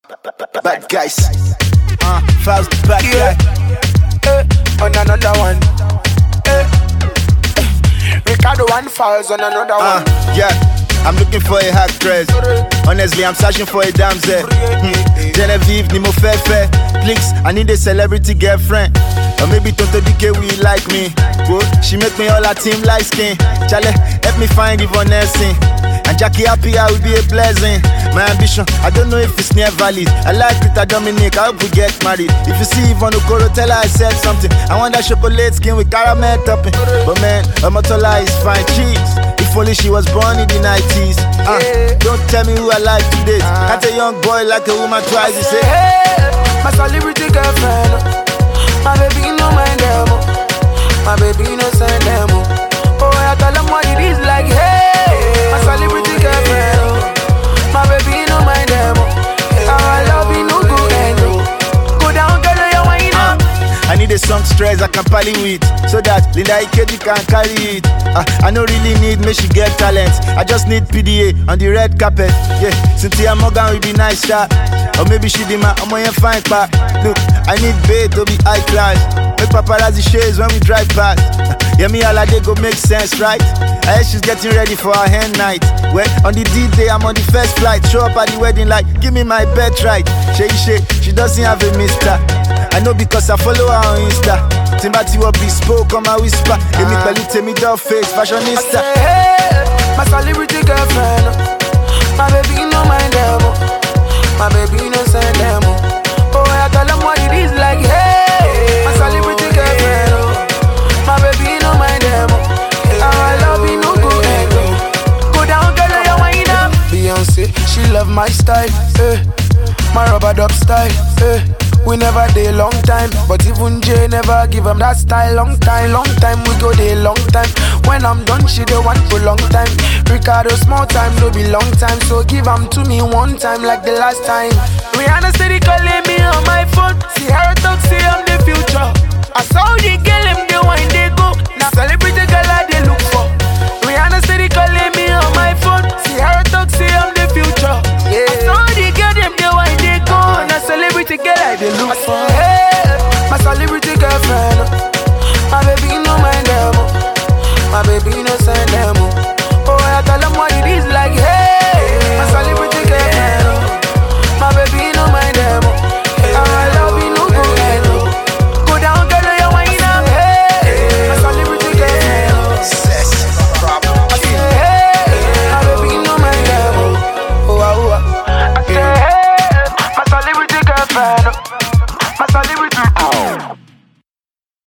Bad guys. Files the bad guy. On another one. Ricardo and Files on another one. Yeah, I'm looking for a actress. Honestly, I'm searching for a damsel. Genevieve, Nimo Fefe. Please, I need a celebrity girlfriend. Or maybe Toto DK will like me. Whoa, she make me all her team light skin. Chale, help me find Yvonne Nelson. And Jackie Happy, I will be a blessing. My ambition, I don't know if it's near valid. I like Rita Dominic, I hope we get married. If you see Yvonne Okoro, tell her I said something. I want that chocolate skin with caramel topping. But man, Omotola is fine cheese. If only she was born in the 90s. Don't tell me who I like today. Not a young boy like a woman tries to say, hey, my celebrity girlfriend. My baby no mind them. My baby no send them. Oh, I tell them what it is like, hey, my celebrity girlfriend. My baby no mind them. Our love you no go end. Go down, girl, you wine up. I need a song stress I can pally with, so that Linda Ikeji can carry it. I don't really need me, she get talent. I just need PDA on the red carpet. Yeah, Cynthia Morgan will be nice shot. Or maybe she be my fine part. Look, I need babe to be high class. Make paparazzi shades when we drive past. Yeah, me all day go make sense, right? I hear she's getting ready for her hen night. Well, on the D-Day, I'm on the first flight. Show up at the wedding like, give me my bet right. She doesn't have a mister. I know because I follow her on Insta. Timbati will be spoke on my whisper. Emi pẹ̀lú tèmi doll face, fashionista. I say, hey, my celebrity girlfriend. My baby no mind them. My baby no send them. Oh, I tell them what it is like, hey, my celebrity girlfriend. My baby no mind them. Our love you no go end. Go down, girl, you wine up. Beyonce, she love my style, my rubber dub style, We never day long time, but even Jay never give him that style. Long time, we go day long time. When I'm done, she the one for long time. Ricardo, small time, no be long time. So give him to me one time like the last time. Rihanna steady calling me on my phone. See her talk, say I'm the future. I saw the girl, him the wine they go. Now celebrity girl I they look for. Rihanna steady calling me on my phone. See her talk, say I'm the future. Yeah. I saw the girl, them the wine they go. Now celebrity girl I they look for. Hey, my celebrity girlfriend. My baby no mind them. My baby no send them. Oh, I tell them what it is like. Hey, my celebrity girlfriend. My baby no mind them. I love you no go end. Go down, girl, you wine up. Hey, my celebrity girlfriend. I say, hey, my baby no mind them. Oh, I say, hey, my celebrity girlfriend. My celebrity